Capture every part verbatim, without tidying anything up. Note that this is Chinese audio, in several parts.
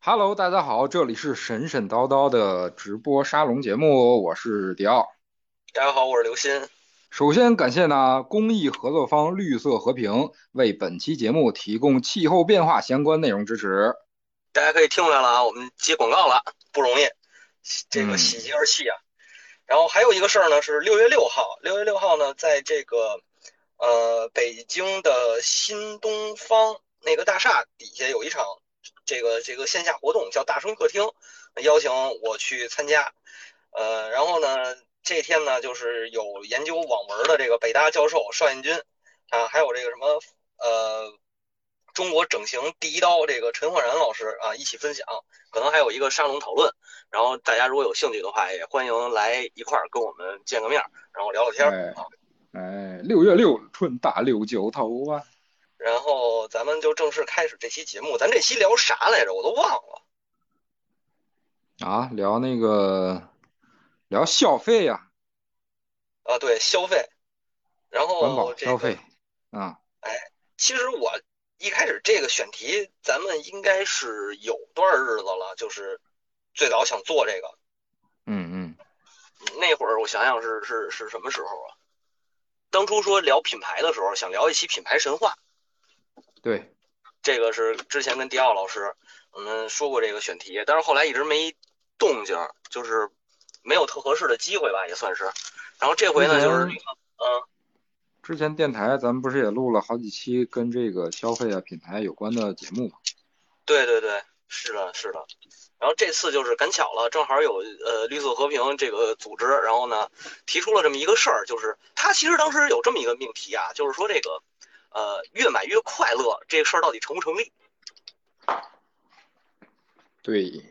Hello，大家好，这里是神神叨叨的直播沙龙节目，我是迪奥。 大家好，我是刘鑫。 首先感谢呢公益合作方绿色和平为本期节目提供气候变化相关内容支持。 大家可以听出来了啊，我们接广告了，不容易，这个嗯喜极而泣啊。然后还有一个事儿呢，是六月六号，六月六号呢，在这个呃北京的新东方那个大厦底下有一场这个这个线下活动，叫大声客厅，邀请我去参加。呃，然后呢，这天呢，就是有研究网文的这个北大教授邵彦军啊，还有这个什么呃，中国整形第一刀这个陈焕然老师啊，一起分享，可能还有一个沙龙讨论。然后大家如果有兴趣的话，也欢迎来一块儿跟我们见个面，然后聊聊天哎啊。 哎，六月六，春大六九头啊然后咱们就正式开始这期节目。咱这期聊啥来着？我都忘了啊，聊那个聊消费呀、 啊。对，消费。然环保后这个， 消费啊。 哎，其实我一开始这个选题，咱们应该是有段日子了，就是最早想做这个。 嗯嗯， 那会儿我想想是是是什么时候啊？当初说聊品牌的时候，想聊一期品牌神话。 对， 这个是之前跟迪奥老师我们说过这个选题，但是后来一直没动静，就是没有特合适的机会吧，也算是。然后这回之呢，就是这前个，嗯， 之前电台咱们不是也录了好几期跟这个消费啊品牌有关的节目吗？ 对对对，是的，是的。然后这次就是赶巧了，正好有呃绿色和平这个组织，然后呢提出了这么一个事儿，就是他其实当时有这么一个命题啊，就是说这个呃越买越快乐这个事儿到底成不成立？ 对，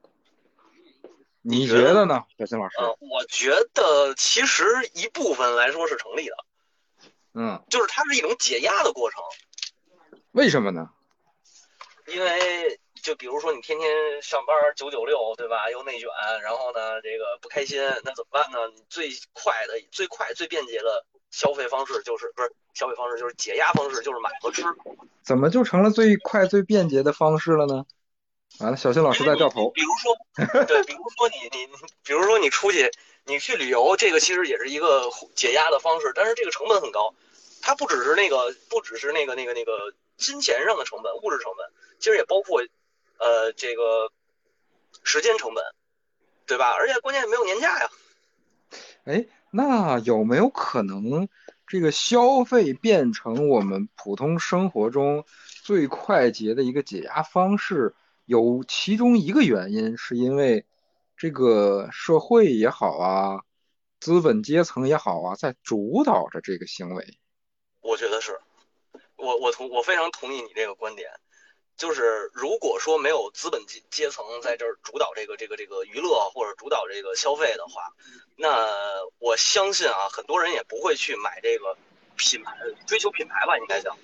你你觉得呢？ 觉得呢，小新老师？ 呃，我觉得其实一部分来说是成立的， 嗯， 就是它是一种解压的过程。 为什么呢？ 因为就比如说你天天上班九九六，对吧？又内卷，然后呢这个不开心，那怎么办呢？你最快的、最快、最便捷的消费方式就是不是消费方式，就是解压方式，就是买和吃。 怎么就成了最快最便捷的方式了呢？完了，小新老师因为你在掉头。 比如说，对，比如说你你比如说你出去你去旅游，这个其实也是一个解压的方式，但是这个成本很高。它不只是那个不只是那个那个那个金钱上的成本，物质成本，其实也包括呃这个时间成本，对吧？而且关键没有年假呀。 哎，那有没有可能这个消费变成我们普通生活中最快捷的一个解压方式？有其中一个原因是因为这个社会也好啊，资本阶层也好啊，在主导着这个行为。 我觉得是我我同我非常同意你这个观点，就是如果说没有资本阶阶层在这儿主导这个这个这个娱乐或者主导这个消费的话，那我相信啊，很多人也不会去买这个品牌，追求品牌吧，应该讲。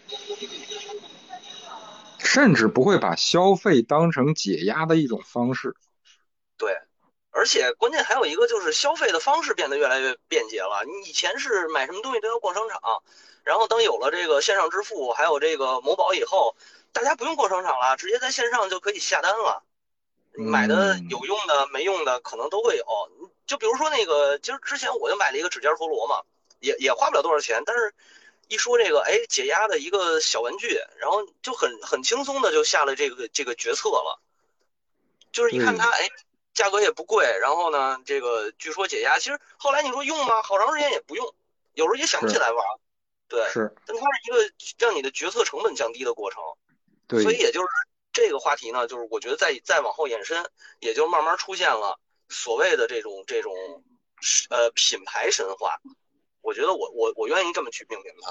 甚至不会把消费当成解压的一种方式。 对，而且关键还有一个就是消费的方式变得越来越便捷了。你以前是买什么东西都要逛商场，然后当有了这个线上支付，还有这个某宝以后，大家不用逛商场了，直接在线上就可以下单了。你买的嗯， 有用的、没用的可能都会有。就比如说那个，其实之前我就买了一个指尖陀螺嘛，也也花不了多少钱，但是一说这个，哎，解压的一个小玩具，然后就很很轻松的就下了这个这个决策了。就是一看它， 对， 哎，价格也不贵，然后呢，这个据说解压，其实后来你说用吗？好长时间也不用，有时候也想不起是来玩。对， 是， 但它是一个让你的决策成本降低的过程。所以对。 也就是这个话题呢，就是我觉得再再往后延伸，也就慢慢出现了所谓的这种这种呃品牌神话。我觉得我我我愿意这么去命名它。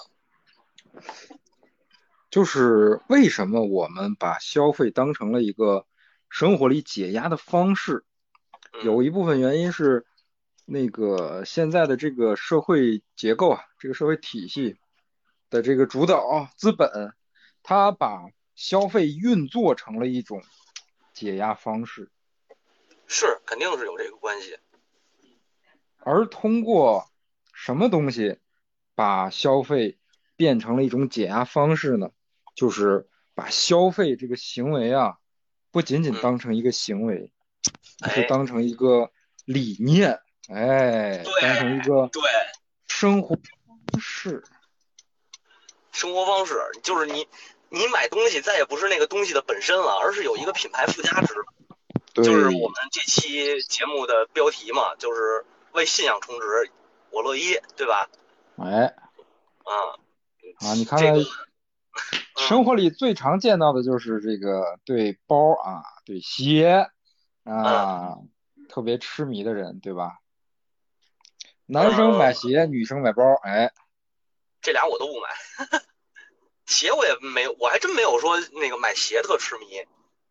就是为什么我们把消费当成了一个生活里解压的方式？ 嗯， 有一部分原因是那个现在的这个社会结构啊，这个社会体系的这个主导资本，它把消费运作成了一种解压方式， 是肯定是有这个关系。 而通过什么东西把消费变成了一种解压方式呢？就是把消费这个行为啊。 不仅仅嗯， 当成一个行为，而是哎， 当成一个理念，哎， 对当成一个对， 生活方式。 生活方式就是你你买东西再也不是那个东西的本身了，而是有一个品牌附加值，就是我对， 们这期节目的标题嘛，就是为信仰充值，我乐意，对吧？ 哎啊， 啊，你看这个， 看嗯生活里最常见到的就是这个对包啊，对鞋嗯啊，特别痴迷的人，对吧？男生买嗯， 鞋，女生买包，哎， 这俩我都不买，鞋我也没有，我还真没有说那个买鞋特痴迷，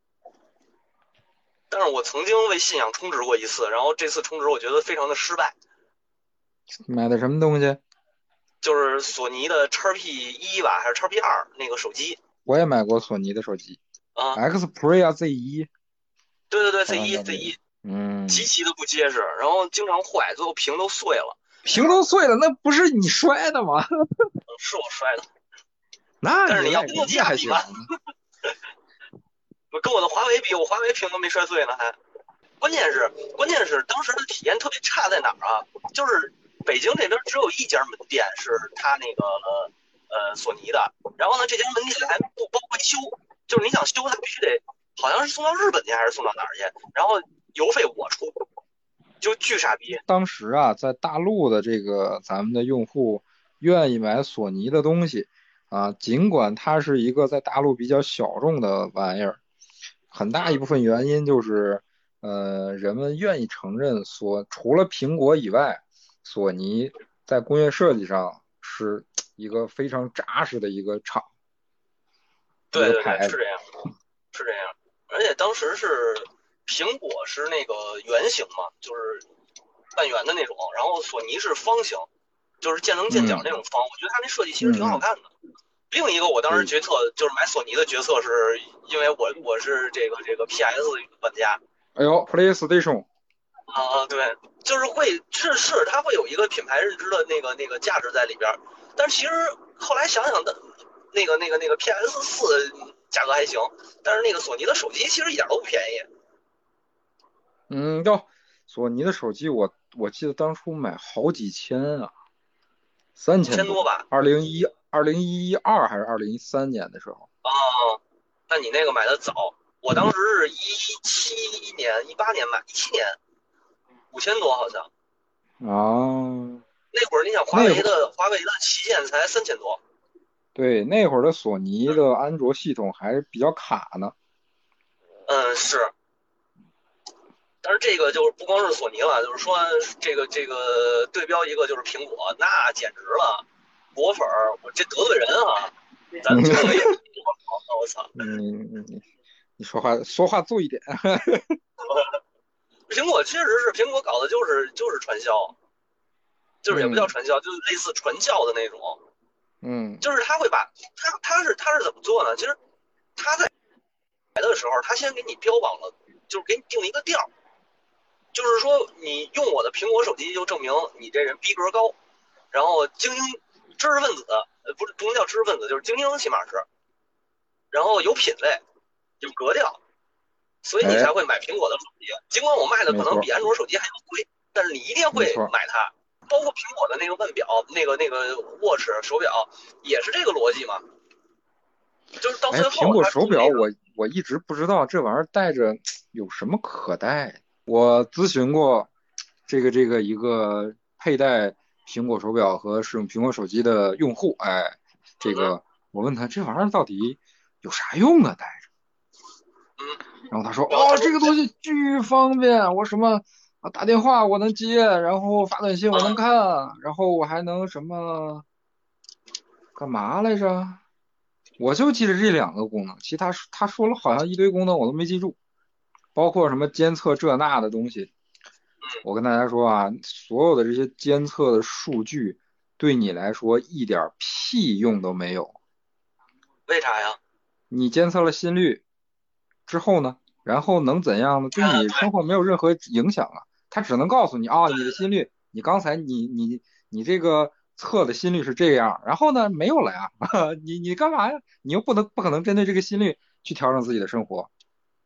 但是我曾经为信仰充值过一次，然后这次充值我觉得非常的失败， 买的什么东西？ 就是索尼的 x P 一吧，还是 x P 二那个手机我也买过索尼的手机啊， ，Xperia Z 一， 对对对，Z 一台湾叫 Z 这个， 一极嗯， 其的不结实，然后经常坏，最后屏都碎了， 屏都碎了，那不是你摔的吗？ 嗯，是我摔的， 那你但是你要跟诺基那人家亚比嘛， 还行， 跟我的华为比，我华为屏都没摔碎呢还。关键是关键是当时的体验特别差在哪儿啊？就是北京这边只有一家门店是他那个呃索尼的，然后呢这家门店还不包维修，就是你想修它必须得好像是送到日本去还是送到哪儿去，然后邮费我出，就巨傻逼。 当时啊，在大陆的这个咱们的用户愿意买索尼的东西啊，尽管它是一个在大陆比较小众的玩意儿，很大一嗯， 部分原因就是，呃，人们愿意承认索除了苹果以外，索尼在工业设计上是一个非常扎实的一个厂，一对对对， 个牌子。 是这样，是这样。而且当时是苹果是那个圆形嘛，就是半圆的那种，然后索尼是方形，就是见棱见角那嗯种方。我觉得它那设计其实挺好嗯嗯， 看的。另一个我当时对， 决策就是买索尼的决策，是因为我我是这个这个 P S 玩家哎呦，PlayStation， 啊，对，就是会是是它会有一个品牌认知的那个那个价值在里边，但是其实后来想想的，那个那个那个 P S 四价格还行，但是那个索尼的手机其实一点都不便宜， 嗯，哟，索尼的手机我我记得当初买好几千啊。三五千多， 千多吧。 二零一二零一二还是二零一三年的时候啊，那你那个买的早，我当时是一七年一八年买，一七年五千多好像。 啊， 那会儿你想华为那会儿的华为的旗舰才三千多， 对那会儿的索尼的安卓系统还比较卡呢。 嗯是，但是这个就是不光是索尼了，就是说这个这个对标一个就是苹果，那简直了，果粉儿，我这得罪人啊，咱嗯， 这个也我操， 你你你说话说话注意点。 苹果确实是苹果搞的就是就是传销，就是也不叫嗯传销，就是类似传教的那种， 嗯就是他会把他他是他是怎么做呢？其实他在来的时候，他先给你标榜了，就是给你定了一个调，就是说你用我的苹果手机就证明你这人逼格高，然后精英知识分子，呃，不是不能叫知识分子，就是精英起码是，然后有品位，有格调，所以你才哎， 会买苹果的手机。尽管我卖的可能比没错安卓手机还要贵，但是你一定会没错。 买它。包括苹果的那个腕表，那个那个 watch 手表，也是这个逻辑嘛。就是到哎， 最后， 苹果它出那个， 手表我我一直不知道这玩意儿戴着有什么可戴。我咨询过这个这个一个佩戴苹果手表和使用苹果手机的用户，哎，这嗯个我问他这玩意儿到底有啥用啊？戴着， 嗯， 然后他说哦， 然后他说， 这个东西巨方便，我什么啊打电话我能接，然后发短信我能嗯， 看，然后我还能什么干嘛来着？我就记得这两个功能，其他他说了好像一堆功能我都没记住，包括什么监测这那的东西。我跟大家说啊，所有的这些监测的数据对你来说一点屁用都没有。 为啥呀？ 你监测了心率之后呢，然后能怎样呢？对啊， 你生活没有任何影响啊。它只能告诉你啊， 对对你的心率，你刚才你你你这个测的心率是这样，然后呢没有了呀，你你干嘛呀？你又不能不可能针对这个心率去调整自己的生活。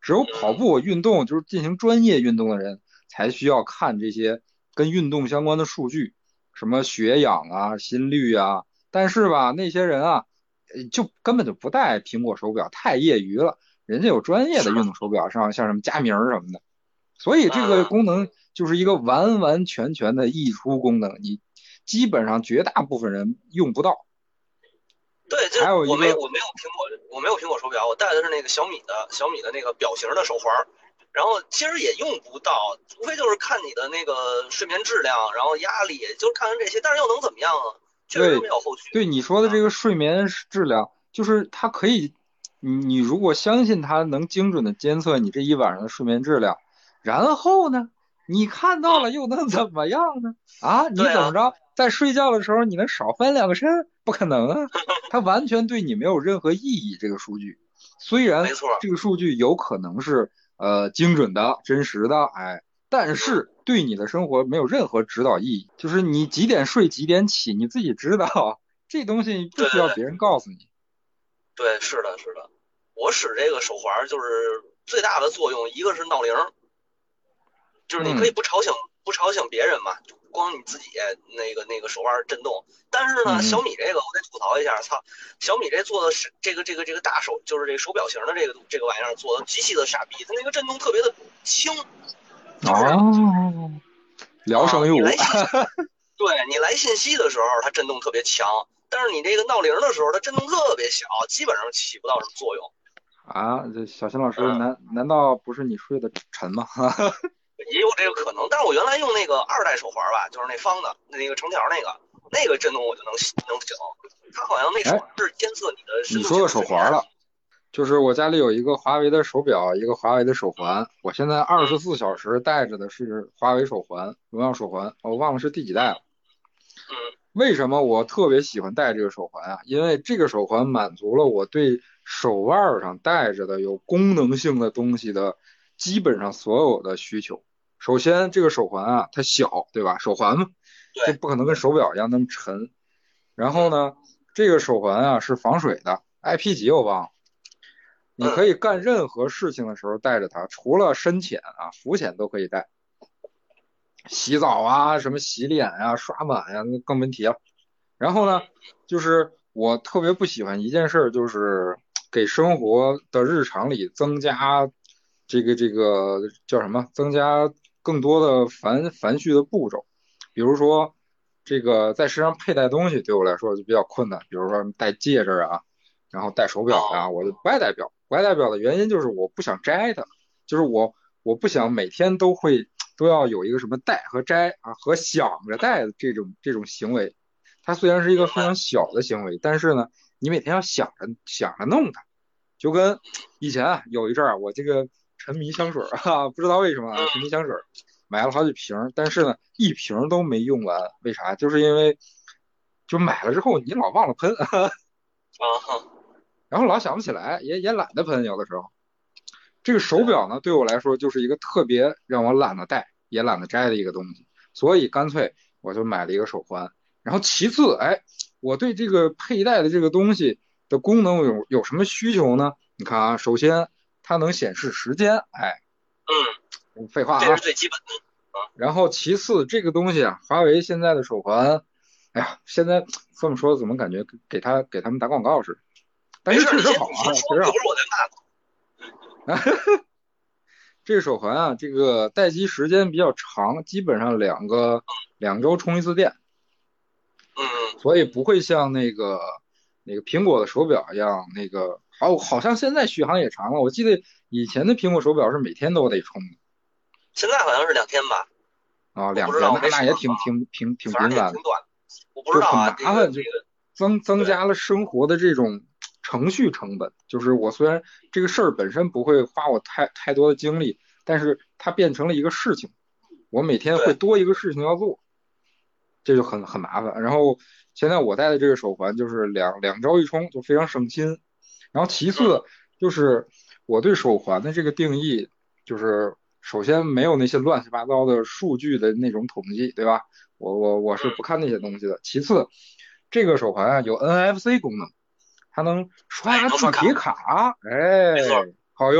只有跑嗯， 步运动，就是进行专业运动的人才需要看这些跟运动相关的数据，什么血氧啊、心率啊。但是吧，那些人啊，呃就根本就不戴苹果手表，太业余了。人家有专业是的， 的运动手表，像像什么佳明儿什么的。所以这个嗯， 功能就是一个完完全全的溢出功能，你基本上绝大部分人用不到。 对，就还有一个， 我没我没有苹果，我没有苹果手表，我戴的是那个小米的小米的那个表型的手环，然后其实也用不到，无非就是看你的那个睡眠质量，然后压力，就是看看这些，但是又能怎么样啊？确实没对有后续对你说的这啊。 个睡眠质量，就是它可以，你你如果相信它能精准的监测你这一晚上的睡眠质量，然后呢，你看到了嗯， 又能怎么样呢？啊，你对啊， 怎么着，在睡觉的时候你能少翻两个身？不可能啊，它完全对你没有任何意义。这个数据虽然没错， 这个数据有可能是呃精准的、真实的，哎。但嗯， 是对你的生活没有任何指导意义，就是你几点睡几点起，你自己知道，这东西不对对对需要别人告诉你。 对，是的，是的，我使这个手环就是最大的作用，一个是闹铃，就是你可以嗯不吵醒不吵醒别人嘛，光你自己那个那个手腕震动。但是呢， 嗯嗯， 小米这个我得吐槽一下，操，小米这做的是这个这个这个大手，就是这个手表型的这个这个玩意儿做的极其的傻逼，它那个震动特别的轻，就是哦，聊啊、 胜于无。 你来信息，对你来信息的时候它震动特别强，但是你这个闹铃的时候它震动特别小，基本上起不到什么作用。 啊，这小新老师嗯， 难难道不是你睡得沉吗？ 也有这个可能，但是我原来用那个二代手环吧，就是那方的那个成条那个，那个震动我就能能醒。它好像那手哎， 环是监测你的深度你说个浅度睡眠。 手环了，就是我家里有一个华为的手表，一个华为的手环，我现在二十嗯四小时戴着的是华为手环，荣耀手环，我忘了是第几代了。 嗯为什么我特别喜欢戴这个手环啊？因为这个手环满足了我对手腕上戴着的有功能性的东西的基本上所有的需求。首先，这个手环啊，它小，对吧？手环嘛，这对， 不可能跟手表一样那么沉。然后嗯呢，这个手环啊是防水的，I P 几我忘了。你可以嗯干任何事情的时候带着它，除了深浅啊、浮浅都可以戴。洗澡啊，什么洗脸啊、刷碗呀、那更没提了。然后呢，就是我特别不喜欢一件事儿，就是给生活的日常里增加这个这个叫什么？增加更多的繁繁序的步骤。比如说，这个在身上佩戴东西对我来说就比较困难，比如说戴戒指啊，然后戴手表呀、 哦我就不爱戴表。不爱戴表的原因就是我不想摘它，就是我我不想每天都会都要有一个什么戴和摘啊和想着戴的这种这种行为。它虽然是一个非常明白， 小的行为，但是呢，你每天要想着想着弄它，就跟以前啊有一阵儿啊我这个沉迷香水啊，不知道为什么啊沉迷嗯香水，买了好几瓶但是呢一瓶都没用完，为啥？就是因为就买了之后你老忘了喷， 啊哈， 然后老想不起来，也也懒得喷，有的时候。这个手对， 表呢，对我来说就是一个特别让我懒得戴也懒得摘的一个东西，所以干脆我就买了一个手环。然后其次，哎，我对这个佩戴的这个东西的功能有有什么需求呢？你看啊，首先它能显示时间，哎， 嗯， 废话啊。 这是最基本的啊。 然后其次，这个东西啊，华为现在的手环，哎呀，现在这么说怎么感觉给他给他们打广告似的？但是没事，你先确实好啊， 你先说， 确实好。 一会儿我再骂。 这个手环啊，这个待机时间比较长，基本上两个两周充一次电， 嗯嗯， 所以不会像那个那个苹果的手表一样，那个好好像现在续航也长了。我记得以前的苹果手表是每天都得充的现在好像是两天吧， 啊，两天， 我不知道，我那那也没使啊， 挺挺挺挺反正频繁的， 也挺短的，我不知就很道啊，这个麻烦，就这个增增对加了生活的这种程序成本。就是我虽然这个事儿本身不会花我太太多的精力，但是它变成了一个事情，我每天会对， 多一个事情要做。这就很很麻烦。然后现在我戴的这个手环就是两两周一充，就非常省心。然后其次嗯就是我对手环的这个定义，就是首先没有那些乱七八糟的数据的那种统计，对吧？我我我是不嗯， 看那些东西的。其次，这个手环啊有 N F C 功能，它能哎， 刷能刷卡， 地铁卡， 没错， 哎，好用。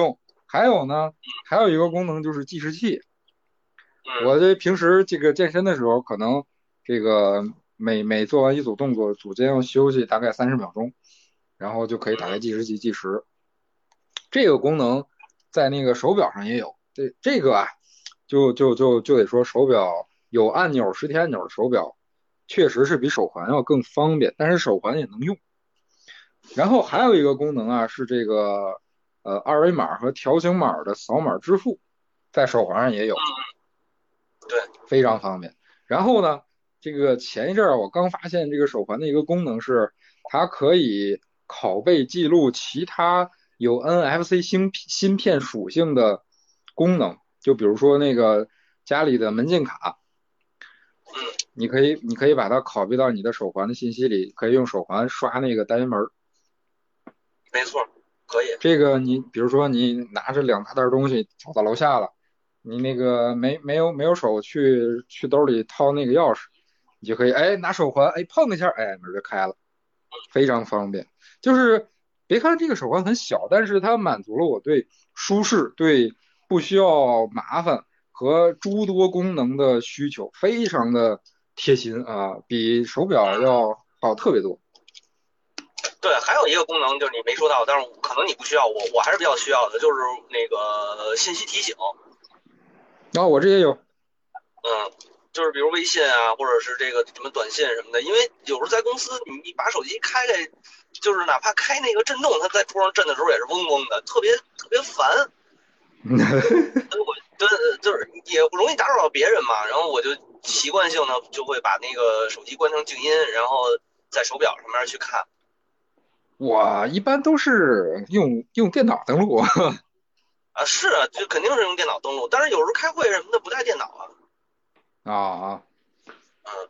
还有呢，还有一个功能就是计时器。 嗯我这平时这个健身的时候，可能这个每每做完一组动作，组间要休息大概三十秒钟，然后就可以打开嗯计时器计时。这个功能在那个手表上也有。这这个啊，就就就就得说手表有按钮实体按钮的手表，确实是比手环要更方便，但是手环也能用。然后还有一个功能啊，是这个呃二维码和条形码的扫码支付，在手环上也有， 嗯，对， 非常方便。然后呢，这个前一阵儿我刚发现这个手环的一个功能是，它可以拷贝记录其他有 N F C 芯芯片属性的功能，就比如说那个家里的门禁卡， 嗯， 你可以你可以把它拷贝到你的手环的信息里，可以用手环刷那个单元门。 没错，可以。 这个你比如说你拿着两大袋东西走到楼下了，你那个没没有没有手去去兜里掏那个钥匙，你就可以哎拿手环哎碰一下哎门就开了，非常方便。就是别看这个手环很小，但是它满足了我对舒适、对不需要麻烦和诸多功能的需求，非常的贴心啊，比手表要好特别多。 对，还有一个功能就是你没说到，但是可能你不需要，我我还是比较需要的，就是那个信息提醒。 然后我这也有。 嗯，就是比如微信啊，或者是这个什么短信什么的，因为有时候在公司，你你把手机开开，就是哪怕开那个震动，它在桌上震的时候也是嗡嗡的，特别特别烦。所以我对，就是也容易打扰到别人嘛，然后我就习惯性的就会把那个手机关成静音，然后在手表上面去看。 我一般都是用用电脑登录。 啊，是啊，就肯定是用电脑登录，但是有时候开会什么的不带电脑啊。 啊啊， 嗯，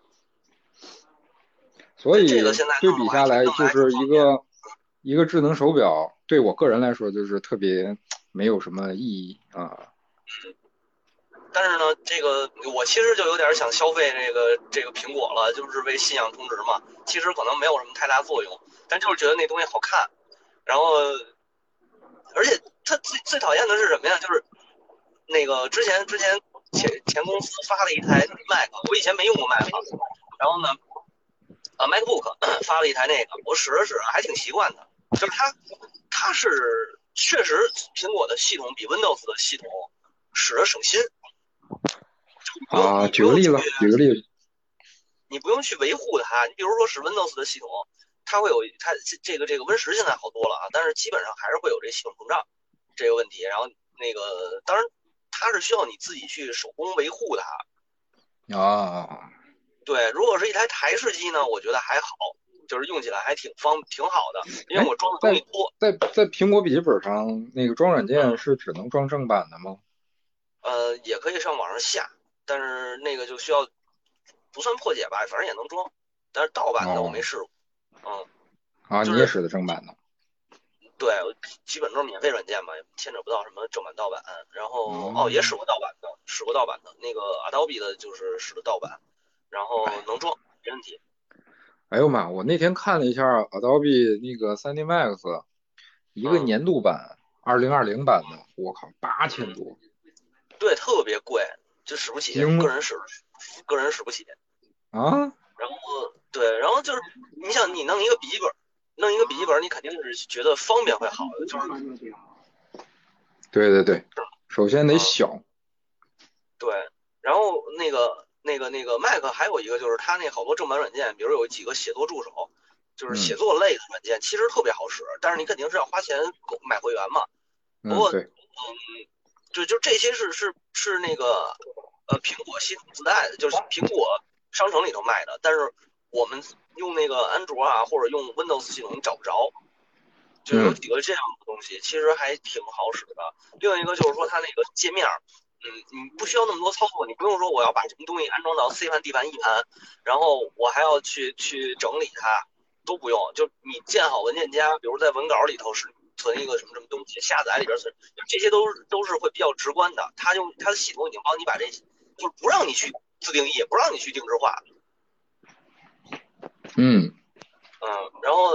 所以这这个现在对弄的还挺比下来， 弄的还挺就是一方便。 个一个智能手表，对我个人来说就是特别没有什么意义啊。 但是呢，这个我其实就有点想消费这个这个苹果了，就是为信仰充值嘛。其实可能没有什么太大作用，但就是觉得那东西好看。然后，而且它最最讨厌的是什么呀？就是那个之前之前前前公司发了一台 Mac，我以前没用过 Mac，然后呢，呃 MacBook 发了一台那个，我使着使着还挺习惯的，就是它它是确实苹果的系统比 Windows 的系统使着省心，你不用啊， 你不用去举个例子，举个例子。 你不用去维护它，你比如说使 Windows 的系统，它会有它这个这个 Win 十现在好多了啊，但是基本上还是会有这系统膨胀这个问题，然后那个当然它是需要你自己去手工维护它。 啊， 对，如果是一台台式机呢，我觉得还好，就是用起来还挺方挺好的，因为哎， 我装的东西在多。 在在苹果笔记本上，那个装软件嗯， 是只能装正版的吗？ 呃，也可以上网上下，但是那个就需要不算破解吧，反正也能装，但是盗版的我没哦， 试过。嗯， 啊， 就是你也使的正版的。 对，基本都是免费软件嘛，牵扯不到什么正版盗版。然后哦，也使哦， 过盗版的，使过盗版的那个 Adobe 的，就是使的盗版，然后哎， 能装，没问题。 哎呦妈！我那天看了一下 Adobe 那个 三 D Max，一个嗯年度版，二零二零版的，我靠，八千嗯， 多， 对，特别贵，就使不起， 惊了个人使，个人使不起。 啊！ 然后对，然后就是你想你弄一个笔记本，弄一个笔记本，你肯定是觉得方便会好，就是对对对，首先得嗯。 小。 对，然后那个那个那个 Mac 还有一个就是它那好多正版软件，比如有几个写作助手，就是写嗯作类的软件，其实特别好使，但是你肯定是要花钱购买会员嘛。不嗯， 过， 对。 嗯，就就这些是是是那个呃苹果系统自带的，就是苹果商城里头卖的，但是我们用那个安卓啊或者用 Windows 系统你找不着，就有嗯几个这样的东西，其实还挺好使的。另一个就是说它那个界面，嗯，你不需要那么多操作，你不用说我要把什么东西安装到 C 盘、D 盘、E 盘，然后我还要去去整理它，都不用。就你建好文件夹，比如在文稿里头是存一个什么什么东西，下载里边存，这些都都是会比较直观的。它用它的系统已经帮你把这些，就是不让你去自定义，不让你去定制化。 嗯， 嗯，然后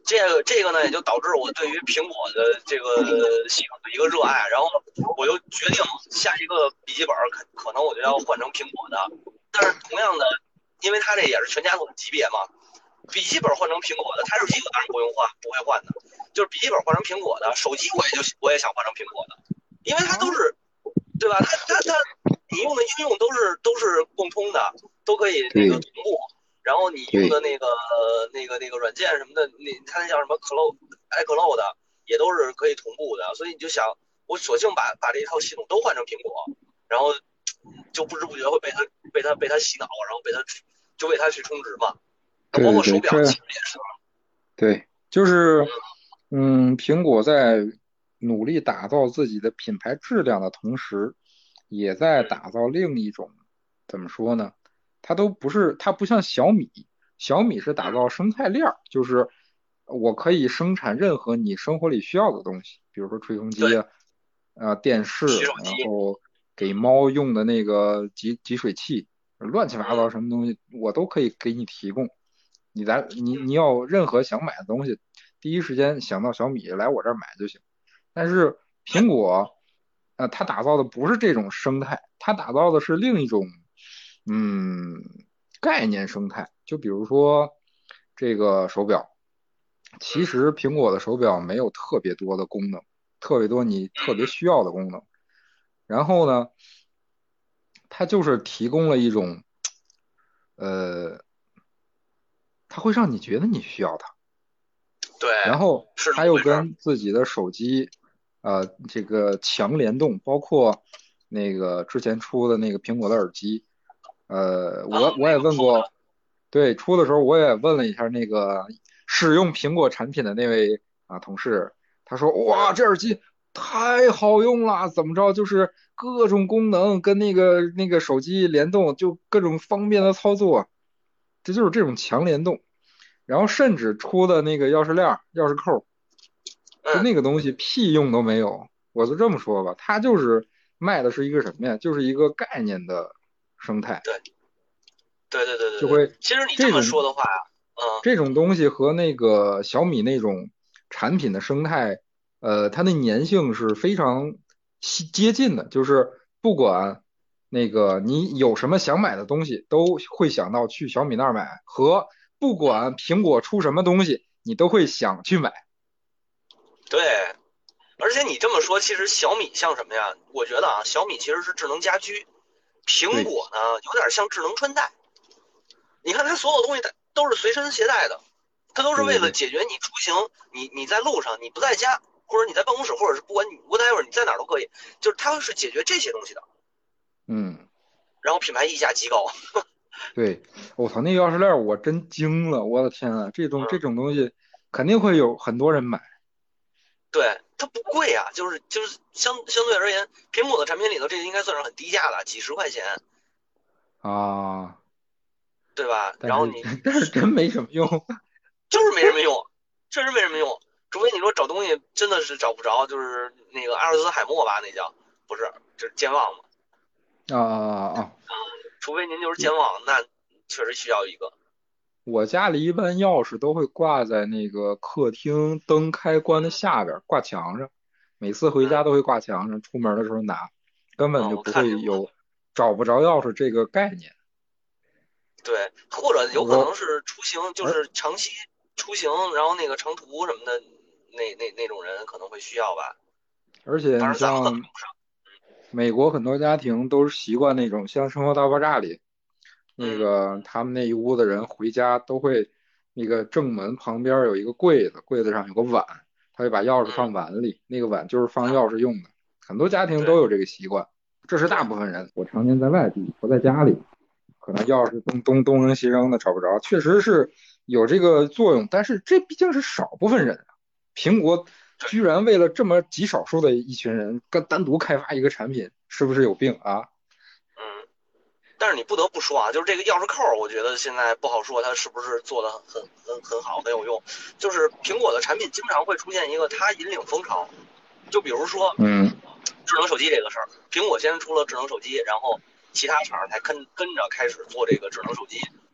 这个这个呢，也就导致我对于苹果的这个系统的一个热爱，然后我就决定下一个笔记本可可能我就要换成苹果的。但是同样的，因为它这也是全家桶级别嘛，笔记本换成苹果的，台式机我当然不用换，不会换的。就是笔记本换成苹果的，手机我也就我也想换成苹果的，因为它都是，对吧？它它它，你用的应用都是都是共通的，都可以那个同步。然后你用的那个那个那个软件什么的，那它那叫什么 Cloud iCloud 的，也都是可以同步的。所以你就想，我索性把把这一套系统都换成苹果，然后就不知不觉会被它被它被它洗脑，然后被它就为它去充值嘛。包括手表其实也是。 对，就是嗯，苹果在努力打造自己的品牌质量的同时，也在打造另一种，怎么说呢？它都不是，它不像小米，小米是打造生态链儿，就是我可以生产任何你生活里需要的东西，比如说吹风机啊，呃，电视，然后给猫用的那个集集水器，乱七八糟什么东西我都可以给你提供。你来，你你要任何想买的东西，第一时间想到小米来我这儿买就行。但是苹果，呃，它打造的不是这种生态，它打造的是另一种，嗯，概念生态。就比如说这个手表，其实苹果的手表没有特别多的功能，特别多你特别需要的功能。然后呢，它就是提供了一种，呃，它会让你觉得你需要它。 对， 然后它又跟自己的手机，呃，这个强联动，包括那个之前出的那个苹果的耳机，呃，我我也问过，对，出的时候我也问了一下那个使用苹果产品的那位啊同事，他说哇，这耳机太好用了，怎么着，就是各种功能跟那个那个手机联动，就各种方便的操作，这就是这种强联动。然后甚至出的那个钥匙链、钥匙扣，就那个东西屁用都没有。我就这么说吧，它就是卖的是一个什么呀？就是一个概念的生态。 对，对对对对就会其实你这这种么说的话，嗯， 这种东西和那个小米那种产品的生态，呃，它的粘性是非常接近的。就是不管那个你有什么想买的东西，都会想到去小米那儿买，和不管苹果出什么东西，你都会想去买。 对。而且你这么说，其实小米像什么呀？我觉得啊，小米其实是智能家居，苹对果呢有点像智能穿戴。你看它所有东西它都是随身携带的，它都是为了对对对， 解决你出行，你你在路上，你不在家，或者你在办公室，或者是不管你 whatever 你在哪儿都可以，就是它是解决这些东西的。 嗯， 然后品牌溢价极高。 对，我操，那钥匙链我真惊了，我的天啊，这种这嗯， 种东西肯定会有很多人买。 对，它不贵啊，就是就是相相对而言，苹果的产品里头这个应该算是很低价的，几十块钱， 啊， 对吧？ 但是然后你但是真没什么用。 就是没什么用，确实没什么用，除非你说找东西真的是找不着，就是那个阿尔兹海默吧，那叫不是，就是健忘嘛。 啊啊啊！ 除非您就是健忘，那确实需要一个。 我家里一般钥匙都会挂在那个客厅灯开关的下边儿，挂墙上。每次回家嗯都会挂墙上，出门的时候拿，根本嗯， 就不我看见过。 会有找不着钥匙这个概念。 对，或者有可能我是出行，就而是长期出行，然后那个长途什么的，那那那种人可能会需要吧。 而且你反正咱们可能用像不上。 美国很多家庭都是习惯那种，像《生活大爆炸》里那嗯个他们那一屋子人回家都会，那个正门旁边有一个柜子，柜子上有个碗，他会把钥匙嗯放碗里，那个碗就是放啊， 钥匙用的。很多家庭都对有这个习惯，这是对大部分人。我常年在外地，不在家里，可能钥匙东东东扔西扔的找不着，确实是有这个作用，但是这毕竟是少部分人啊。苹果对。 居然为了这么极少数的一群人，单单独开发一个产品，是不是有病啊？ 嗯。但是你不得不说啊，就是这个钥匙扣，我觉得现在不好说它是不是做的很很很好，很有用。就是苹果的产品经常会出现一个它引领风潮，就比如说嗯智能手机这个事儿，苹果先出了智能手机，然后其他厂才跟跟着开始做这个智能手机。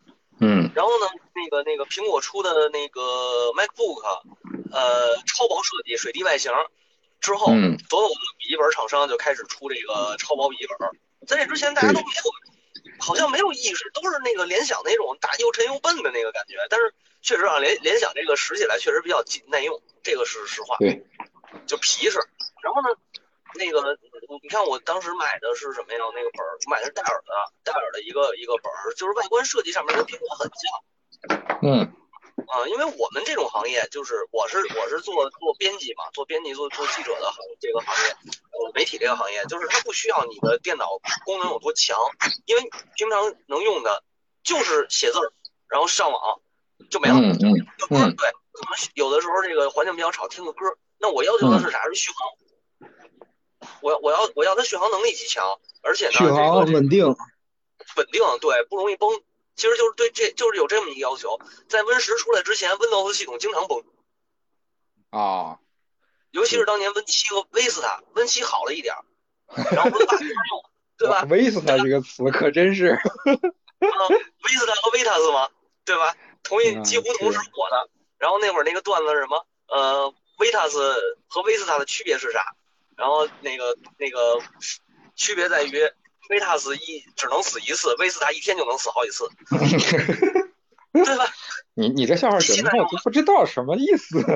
嗯然后呢，那个那个苹果出的那个 MacBook，呃，超薄设计、水滴外形之后， 嗯， 所有的笔记本厂商就开始出这个超薄笔记本。在这之前，大家都对没有，好像没有意识，都是那个联想那种大又沉又笨的那个感觉。但是确实啊，联联想这个使起来确实比较耐用，这个是实话， 对， 就皮实。然后呢，那个你看我当时买的是什么呀？那个本儿，我买的是戴尔的，戴尔的一个一个本儿，就是外观设计上面跟苹果很像。 嗯啊、呃因为我们这种行业，就是我是我是做做编辑嘛，做编辑做做记者的行这个行业，呃，媒体这个行业，就是它不需要你的电脑功能有多强，因为平常能用的就是写字儿，然后上网就没了。 嗯嗯听歌， 嗯对，可能有的时候这个环境比较吵，听个歌。那我要求的嗯， 是啥？是续航。我要我要我要它续航能力极强，而且续呢，这个航稳定。 稳定，对，不容易崩。其实就是对这就是有这么一个要求，在 Win 十出来之前，Windows 系统经常崩， 啊， 尤其是是， 当年 Win 七和 Vista，Win 七好了一点，然后 Win 八没法用，对哇吧？ ，Vista 这个词可真是， 啊，Vista 和 Vitas 嘛，对吧？同一几嗯， 乎同时是， 火的。然后那会儿那个段子是什么？呃，Vitas 和 Vista 的区别是啥？然后那个那个区别在于 Vitas 一只能死一次，Vista 一天就能死好几次，对吧？ 你你这笑话机器九零后就耐用， 不知道什么意思。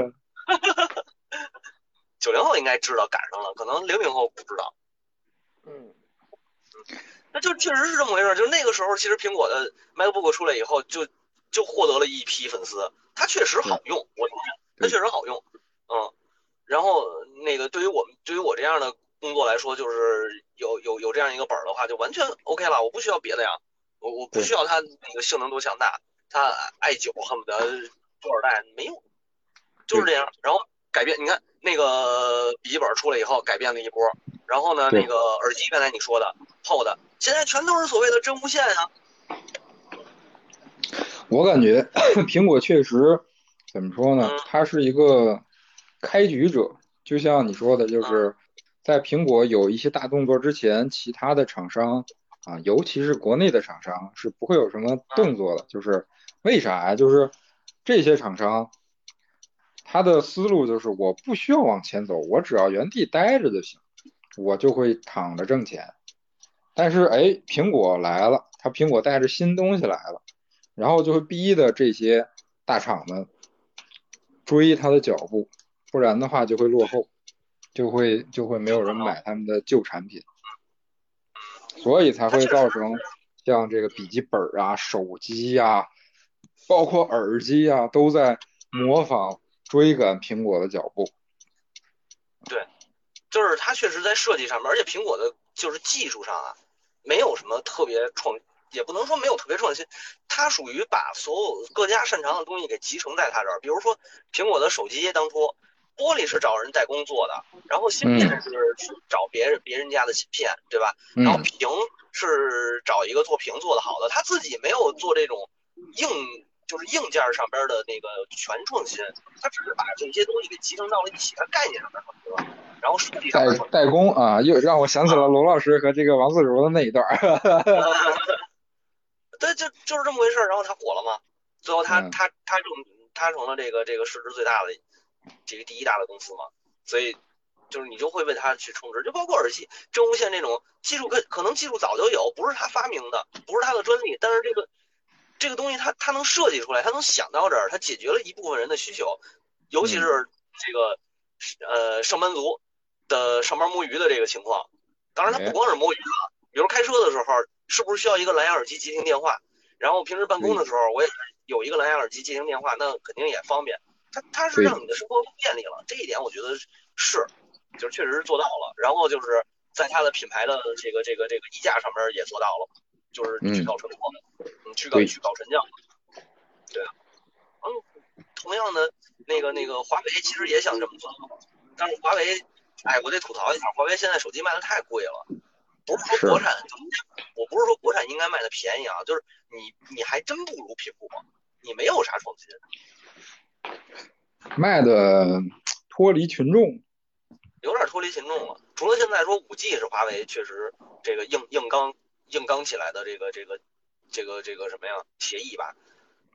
九零后应该知道赶上了，可能零零后不知道。 嗯， 那就确实是这么回事，就是那个时候，其实苹果的 MacBook 出来以后就，就获得了一批粉丝。它确实好对用，我承认，它对， 确实好用。嗯，然后那个对于我们对于我这样的工作来说，就是有有有这样一个本的话，就完全 OK 了，我不需要别的呀，我我不需对， 要它那个性能多强大，它 i 九恨不得多少代没用，就是这对， 样。然后改变，你看那个笔记本出来以后改变了一波，然后呢，那对， 个耳机刚才你说的厚的，现在全都是所谓的真无线啊。 我感觉苹果确实怎么说呢？ 嗯它是一个开局者，就像你说的，就嗯是在苹果有一些大动作之前，其他的厂商啊，尤其是国内的厂商是不会有什么嗯动作的。就是为啥呀？就是这些厂商他的思路就是我不需要往前走，我只要原地待着就行，我就会躺着挣钱。但是哎，苹果来了，它苹果带着新东西来了。然后就会逼的这些大厂们追它的脚步，不然的话就会落后，就会就会没有人有可能， 买他们的旧产品，所以才它确实会造成像这个笔记本啊、手机呀、包括耳机呀，都在模仿追赶苹果的脚步。 对，就是它确实在设计上面，而且苹果的就是技术上啊，没有什么特别创，也不能说没有特别创新，它属于把所有各家擅长的东西给集成在它这儿。比如说苹果的手机当初玻璃是找人代工做的，然后芯片嗯是是找别人别人家的芯片，对吧？然后嗯， 屏是找一个做屏做的好的，他自己没有做这种硬就是硬件上边的那个全创新，他只是把这些东西给集成到了一起，它概念上面很多，然后设计上面很代代工啊，又让我想起了啊， 罗老师和这个王自如的那一段儿。 对，就就是这么回事然后他火了嘛，最后他嗯， 他他成他成了这个这个市值最大的这个第一大的公司嘛，所以就是你就会为他去充值，就包括耳机真无线这种技术可可能技术早就有，不是他发明的，不是他的专利，但是这个这个东西他他能设计出来，他能想到这儿，他解决了一部分人的需求，尤其嗯， 是这个呃上班族的上班摸鱼的这个情况。当然，他不哎， 光是摸鱼啊，比如开车的时候，是不是需要一个蓝牙耳机接听电话？然后平时办公的对时候，我也有一个蓝牙耳机接听电话，那肯定也方便。它它是让对， 你的生活更便利了，这一点我觉得是，就是确实是做到了。然后就是在它的品牌的这个这个这个溢价上面也做到了，就是去嗯， 搞成果，嗯，去搞对， 去搞沉降，对啊，嗯，同样的那个那个华为其实也想这么做，但是华为，哎，我得吐槽一下，华为现在手机卖的太贵了。不是说国是。 产，我不是说国产应该卖的便宜啊，就是你你还真不如苹果，你没有啥创新， 卖的脱离群众。 有点脱离群众了。除了现在说五 G 是华为确实这个硬硬刚硬刚起来的这个这个这个这个什么呀协议吧，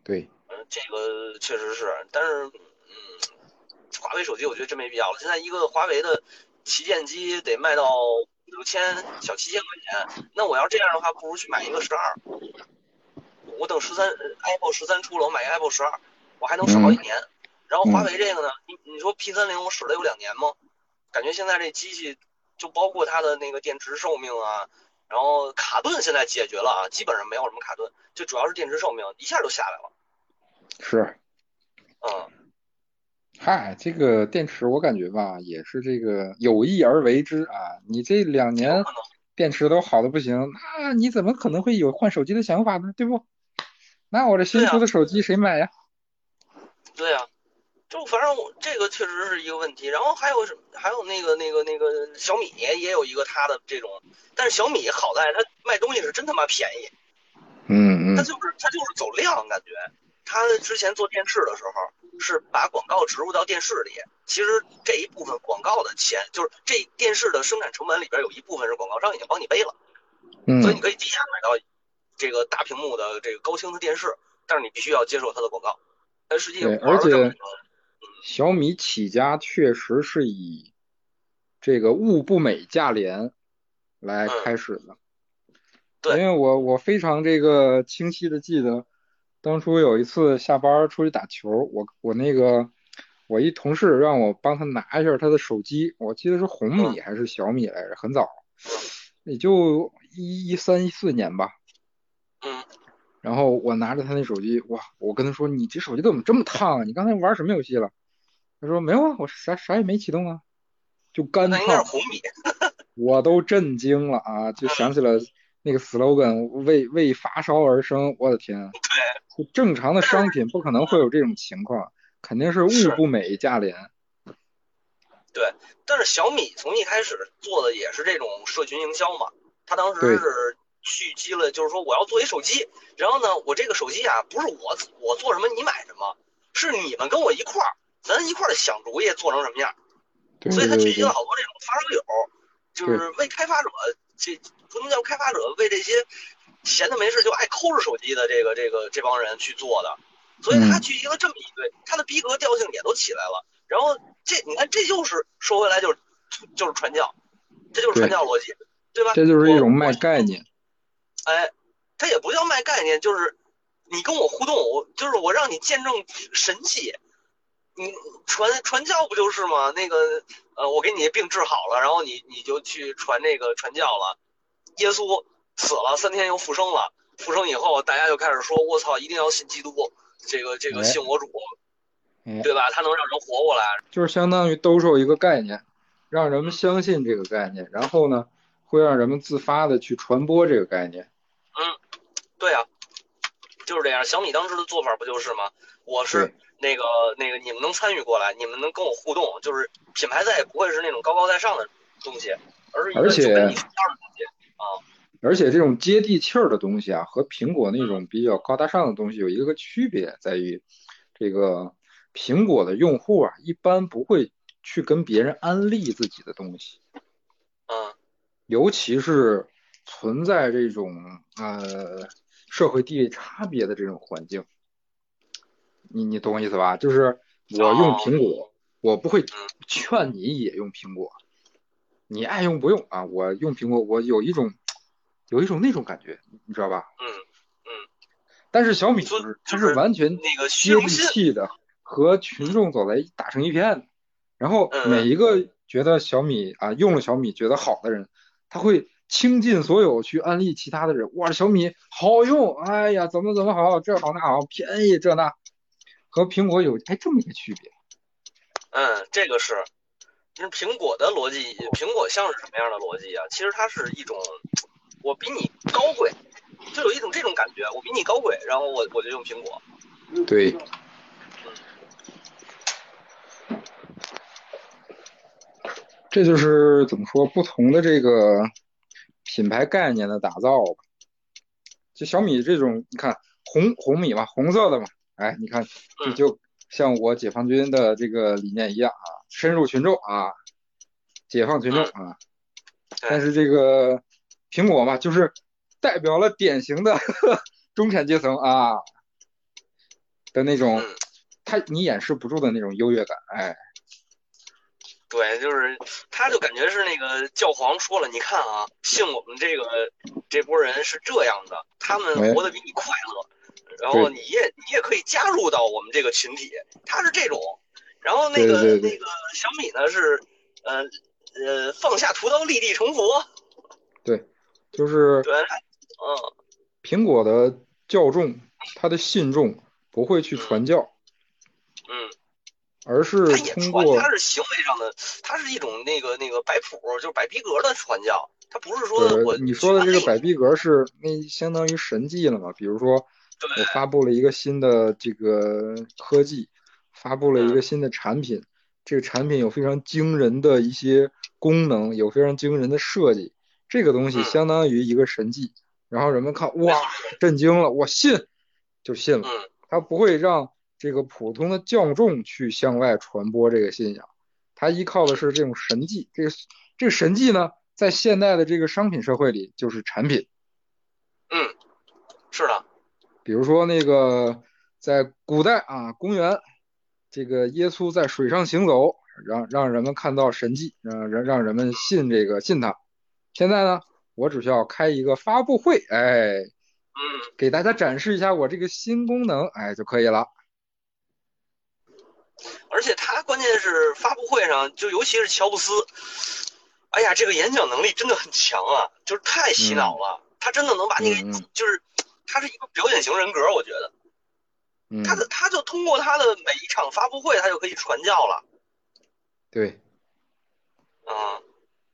对， 嗯，这个确实是，但是嗯，华为手机我觉得真没必要了。现在一个华为的旗舰机得卖到六千小七千块钱，那我要这样的话，不如去买一个十二。我等十三 iPhone 十三出了，我买个 iPhone 十二，我还能使好嗯几年。然后华嗯， 为这个呢，你你说 P 三零我使了有两年吗？感觉现在这机器就包括它的那个电池寿命啊，然后卡顿现在解决了啊，基本上没有什么卡顿，就主要是电池寿命一下就下来了。 是。 嗯， 嗨，这个电池我感觉吧，也是这个有意而为之啊。你这两年有可能。 电池都好的不行，那你怎么可能会有换手机的想法呢？对不？那我这新对啊， 出的手机谁买呀？ 对啊，就反正我这个确实是一个问题。然后还有什么？还有那个那个那个小米也有一个它的这种，但是小米好在它卖东西是真他妈便宜。 嗯嗯， 他就是他就是走量，感觉他之前做电视的时候是把广告植入到电视里，其实这一部分广告的钱，就是这电视的生产成本里边有一部分是广告商已经帮你背了，所以你嗯， 可以低价买到这个大屏幕的这个高清的电视，但是你必须要接受它的广告。它实际对，而且玩了这么多， 小米起家确实是以这个物不美价廉来嗯， 开始的。因对， 为我我非常这个清晰的记得，当初有一次下班出去打球，我我那个我一同事让我帮他拿一下他的手机，我记得是红嗯米还是小米来着，很早， 嗯也就一一三一四年吧。 嗯， 然后我拿着他那手机，哇，我跟他说：“你这手机怎么这么烫啊？你刚才玩什么游戏了？”他说：“没有啊，我啥啥也没启动啊，就干那应该是烫。” 红米， 我都震惊了啊！就想起了那个 slogan “为为发烧而生”，我的天， 对， 就正常的但是商品不可能会有这种情况，肯定是物是。 不美价廉。 对，但是小米从一开始做的也是这种社群营销嘛，他当时对， 是蓄积了，就是说我要做一手机，然后呢，我这个手机啊，不是我我做什么你买什么，是你们跟我一块儿，咱一块儿想主意做成什么样， 对所以他聚集了对对好多这种发烧友，就对， 是为开发者，这不能叫开发者，为这些闲的没事就爱抠着手机的这个这个这帮人去做的，所以他嗯， 聚集了这么一堆，他的逼格调性也都起来了。然后这你看，这就是说回来就是就是传教，这就是传对， 教逻辑，对吧？ 这就是一我我种卖概念。 哎，他也不叫卖概念，就是你跟我互动，我就是我让你见证神迹。你传传教不就是吗？那个呃，我给你病治好了，然后你你就去传这个传教了。耶稣死了三天又复生了，复生以后大家就开始说：“我操，一定要信基督，这个这个哎信我主， 哎， 对吧？他能让人活过来。” 就是相当于兜售一个概念，让人们嗯相信这个概念，然后呢，会让人们自发的去传播这个概念。 嗯，对啊，就是这样。小米当时的做法不就是吗？我是对， 那个那个，你们能参与过来，你们能跟我互动，就是品牌再也不会是那种高高在上的东西，而是一而个就跟你且说话的东西啊。 而且这种接地气儿的东西啊，和苹果那嗯种比较高大上的东西有一个区别，在于这个苹果的用户啊，一般不会去跟别人安利自己的东西， 嗯尤其是存在这种呃社会地位差别的这种环境，你你懂我意思吧？就是我用哦苹果，我不会嗯劝你也用苹果，你爱用不用啊？我用苹果，我有一种有一种那种感觉，你知道吧？ 嗯嗯， 但是小米就不是，它是就是完全那个虚接地荣心。 气的，和群众走在打成一片的。然后嗯嗯每一个觉得小米啊用了小米觉得好的人，他会倾尽所有去安利其他的人。哇，小米好用，哎呀，怎么怎么好，这好那好，便宜这那，和苹果有哎这么一个区别。 嗯，这个是。就是苹果的逻辑，苹果像是什么样的逻辑啊？其实它是一种我比你高贵，就有一种这种感觉，我比你高贵，然后我我就用苹果。 对，这就是怎么说不同的这个品牌概念的打造吧。就小米这种，你看红红米嘛，红色的嘛，哎，你看这嗯， 就像我解放军的这个理念一样啊，深入群众啊，解放群众嗯， 啊。但对， 是这个苹果嘛，就是代表了典型的中产阶层啊， 的那种， 嗯， 他你掩饰不住的那种优越感，哎， 对，就是他就感觉是那个教皇说了，你看啊，信我们这个这波人是这样的，他们哎， 活得比你快乐，然后对你也你也可以加入到我们这个群体，他是这种，然后那对对对对个那个小米呢是呃呃放下屠刀立地成佛， 对，就是对，嗯苹果的教众，他的信众不会去嗯传教， 嗯， 而是他也传， 通过他是行为上的，他是一种那个那个摆谱，就是摆逼格的传教，他不是说对我你说的这学完这个， 个摆逼格是那相当于神迹了嘛？比如说， 对， 我发布了一个新的这个科技，发布了一个嗯新的产品，这个产品有非常惊人的一些功能，有非常惊人的设计，这个东西嗯， 相当于一个神迹，然后人们看，哇， 没错没错， 震惊了，我信，就信了。 嗯。 他不会让这个普通的教众去向外传播这个信仰，他依靠的是这种神迹，这个这个神迹呢？在现代的这个商品社会里，就是产品。 嗯，是的， 比如说那个在古代啊，公元这个耶稣在水上行走，让让人们看到神迹，让让让人们信这个信他。现在呢，我只需要开一个发布会，哎， 嗯， 给大家展示一下我这个新功能，哎就可以了。 而且他关键是发布会上，就尤其是乔布斯，哎呀，这个演讲能力真的很强啊，就是太洗脑嗯了，他真的能把你给， 嗯嗯就是他是一个表演型人格，我觉得他的嗯， 他就通过他的每一场发布会，他就可以传教了， 对， 嗯，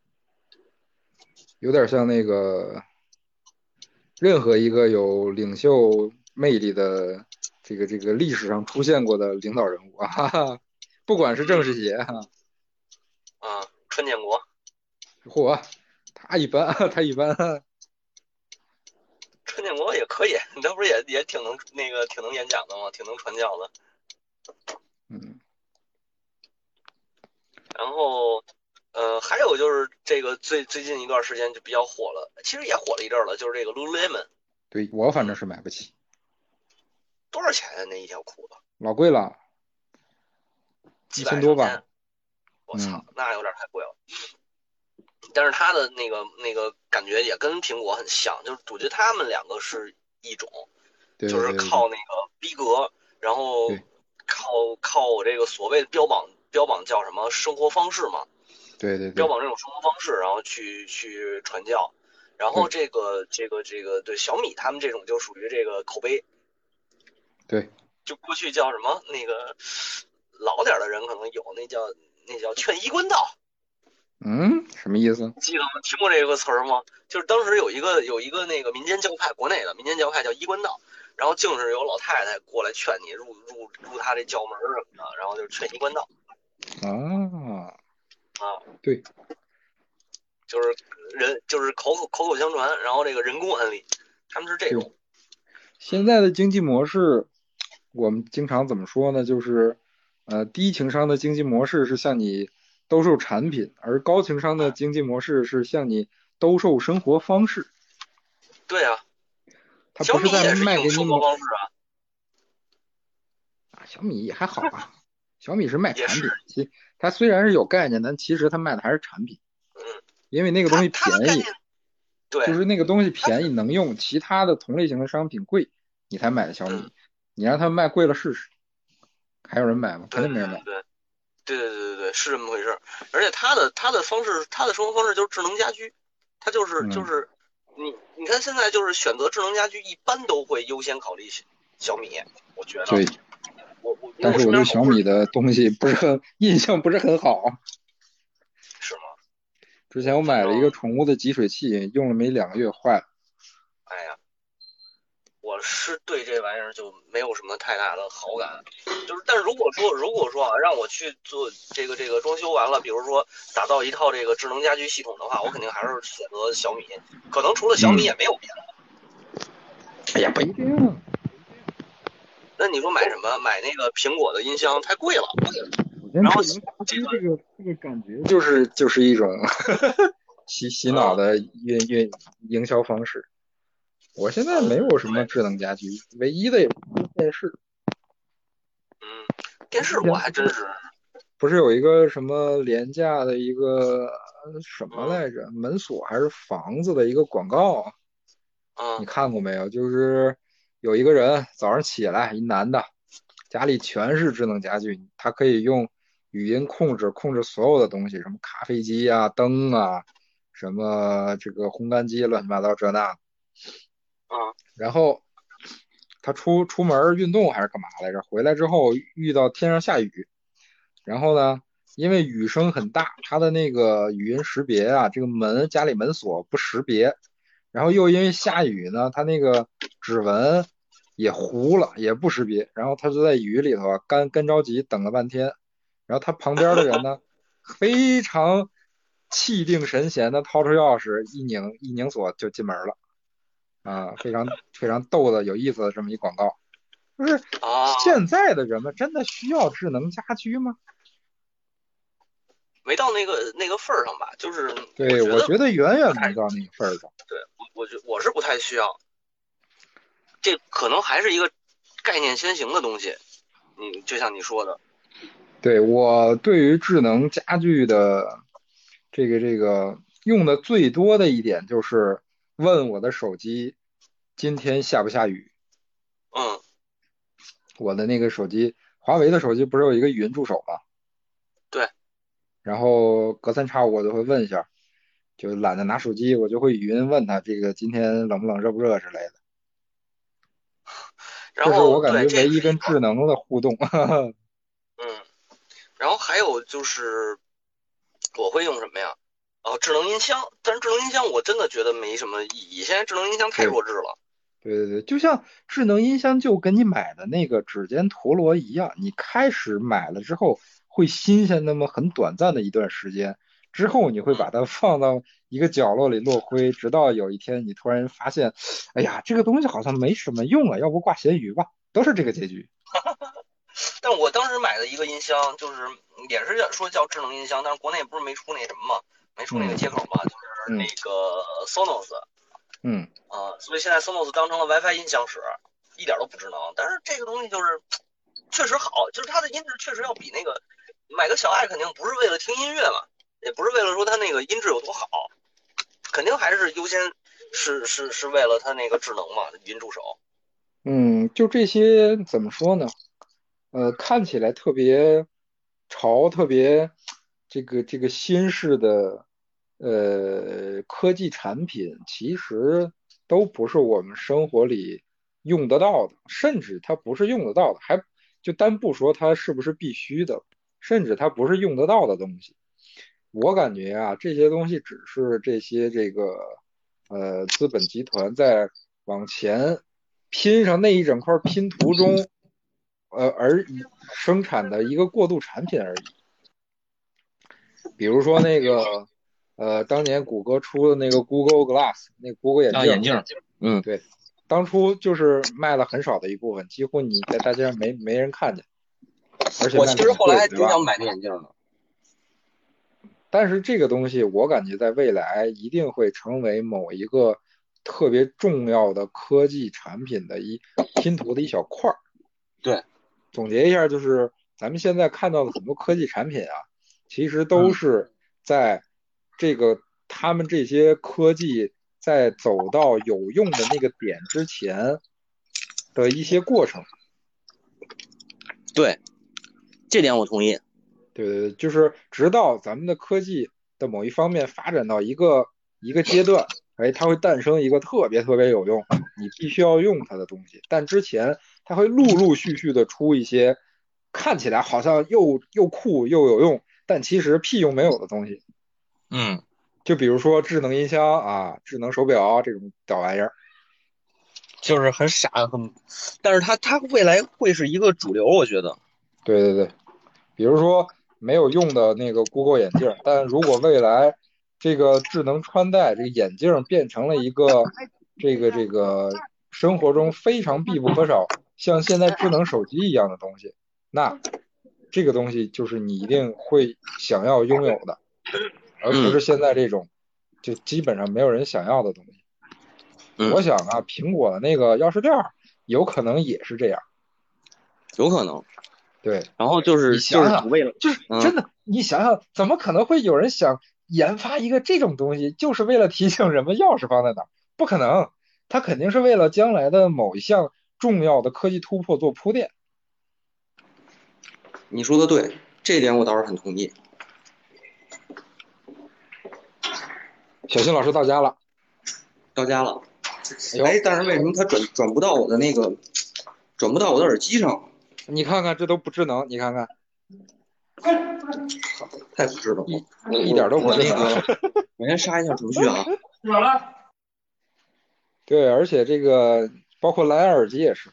有点像那个任何一个有领袖魅力的这个这个历史上出现过的领导人物啊，哈哈，不管是郑世嗯杰哈， 嗯，春建国， 嚯，他一般，他一般， 春建国也可以，他不是也也挺能那个挺能演讲的吗？挺能传教的， 嗯， 然后。呃，还有就是这个最最近一段时间就比较火了，其实也火了一阵了，就是这个 Lululemon， 对我反正嗯， 是买不起， 多少钱呀、那一条裤子？ 老贵了，一几千多吧， 百上千，我嗯， 操，那有点太贵了。但是它的那个那个感觉也跟苹果很像，就是我觉得他们两个是一种，就是对对对靠那个逼格，然后对靠靠我这个所谓的标榜标榜叫什么生活方式嘛， 对对对标榜这种生活方式，然后去去传教。然后对这个这个这个对小米他们这种就属于这个口碑， 对， 就过去叫什么那个老点的人可能有那叫那叫劝衣冠道， 嗯，什么意思？ 记得吗？听过这个词儿吗？就是当时有一个有一个那个民间教派，国内的民间教派叫衣冠道，然后竟是有老太太过来劝你入入入他这教门什么的，然后就劝衣冠道啊， 啊， 对， 就是人就是口口口口相传，然后这个人工案例，他们是这对， 种， 现在的经济模式，我们经常怎么说呢？就是，呃，低情商的经济模式是向你兜售产品，而高情商的经济模式是向你兜售生活方式。 对啊， 它不是在小米也是一卖给你某种生活方式啊， 啊，小米也还好吧，小米是卖也是， 产品，其它虽然是有概念，但其实它卖的还是产品， 嗯， 因为那个东他西便宜， 他的概念，对， 就是那个东西他便宜能用，其他的同类型的商品贵，你才买的小嗯， 米。你让它卖贵了试试，还有人买吗？肯对定没人买。 对对对对对对对，是这么回事。而且他的他的方式，他的生活方式就是智能家居，他就是就嗯， 是你你看现在就是选择智能家居，一般都会优先考虑小米，我觉得对。 我我因为但是我身我对小米边好多人的东西不是很印象不是很好。 是吗？ 之前我我反正买了一个宠物的集水器，用了没两个月坏了。 哎呀，我是对这玩意儿就没有什么太大的好感，就是但如果说如果说啊让我去做这个这个装修完了，比如说打造一套这个智能家居系统的话，我肯定还是选择小米，可能除了小米嗯， 也没有别的。 哎呀，不一定。 那你说买什么？买那个苹果的音箱太贵了。 首先， 然后智能家这个， 居这个这个感觉就是就是一种洗洗脑嗯， 的运运营销方式。我现在没有什么呃，对， 智能家居，唯一的也是电视。 电视我还真是。 不是有一个什么廉价的一个呃什么嗯来着，门锁还是房子的一个广告啊，你嗯看过没有？就是有一个人早上起来，一男的，家里全是智能家居，他可以用语音控制控制所有的东西，什么咖啡机啊、灯啊，什么这个烘干机，乱七八糟这那。 嗯然后他出出门运动还是干嘛来着？回来之后遇到天上下雨，然后呢，因为雨声很大，他的那个语音识别啊，这个门家里门锁不识别，然后又因为下雨呢，他那个指纹也糊了，也不识别，然后他就在雨里头啊，干干着急，等了半天，然后他旁边的人呢，非常气定神闲的掏出钥匙一拧一拧锁就进门了。啊，非常非常逗的有意思的这么一广告，就是啊， 现在的人们真的需要智能家居吗？ 没到那个那个份儿上吧？就是我对， 觉得我觉得远不太。 远没到那个份儿上。 对，我我觉我是不太需要，这可能还是一个概念先行的东西。嗯，就像你说的。 对，我对于智能家居的这个这个用的最多的一点就是问我的手机今天下不下雨。 嗯， 我的那个手机，华为的手机不是有一个语音助手吗？ 对。 然后隔三差五我就会问一下，就懒得拿手机，我就会语音问他这个今天冷不冷、热不热之类的。 然这是我后对， 感觉唯一这是一个。 跟智能的互动。 嗯，然后还有就是我会用什么呀？哦，智能音箱，但是智能音箱我真的觉得没什么意义，现在智能音箱太对弱智了。 对对对，就像智能音箱就跟你买的那个指尖陀螺一样，你开始买了之后会新鲜那么很短暂的一段时间，之后你会把它放到一个角落里落灰，直到有一天你突然发现，哎呀，这个东西好像没什么用啊，要不挂咸鱼吧，都是这个结局。 但我当时买的一个音箱，就是也是说叫智能音箱，但是国内不是没出那什么嘛，没出那个嗯接口嘛，就是那嗯个 Sonos 嗯， 啊，所以现在 Sonos 当成了 WiFi 音箱使，一点都不智能。但是这个东西就是确实好，就是它的音质确实要比那个买个小爱肯定不是为了听音乐嘛，也不是为了说它那个音质有多好，肯定还是优先是是是为了它那个智能嘛，语音助手。 嗯，就这些怎么说呢？呃，看起来特别潮、特别这个这个新式的呃科技产品，其实都不是我们生活里用得到的，甚至它不是用得到的，还就单不说它是不是必须的，甚至它不是用得到的东西。我感觉啊，这些东西只是这些这个呃资本集团在往前拼上那一整块拼图中，呃而生产的一个过渡产品而已。比如说那个呃当年谷歌出的那个 Google Glass，那个谷歌眼啊， 镜， 眼镜，嗯， 对，当初就是卖了很少的一部分，几乎你在大街上没没人看见，而且我卖的挺贵的， 其实后来还对吧？ 挺想买那眼镜的。 但是这个东西，我感觉在未来一定会成为某一个特别重要的科技产品的一拼图的一小块儿。 对， 总结一下，就是咱们现在看到的很多科技产品啊，其实都嗯， 是在这个他们这些科技在走到有用的那个点之前的一些过程。 对，这点我同意。 对对对，就是直到咱们的科技的某一方面发展到一个一个阶段，哎，它会诞生一个特别特别有用，你必须要用它的东西。但之前它会陆陆续续的出一些看起来好像又又酷又有用，但其实屁用没有的东西。 嗯， 就比如说智能音箱啊、智能手表这种小玩意儿。 就是很傻，很，但是它它未来会是一个主流，我觉得。 对对对，比如说没有用的那个 Google 眼镜，但如果未来这个智能穿戴这个眼镜变成了一个这个这个生活中非常必不可少，像现在智能手机一样的东西，那这个东西就是你一定会想要拥有的，而不嗯是现在这种就基本上没有人想要的东西。 嗯， 我想啊，苹果的那个钥匙链儿有可能也是这样。 有可能。 对， 然后就你是就想想， 是为了就是嗯。 真的，你想想，怎么可能会有人想研发一个这种东西，就是为了提醒人们钥匙放在哪儿？不可能，他肯定是为了将来的某一项重要的科技突破做铺垫。 你说的对，这一点我倒是很同意。 小新老师到家了， 到家了， 哎呦， 哎，但是为什么它转转不到我的那个转不到我的耳机上？ 你看看这都不智能，你看看太不智能了。 一我一点都我我不智能。 那个，我先杀一下程序啊。 对，而且这个包括蓝牙耳机也是，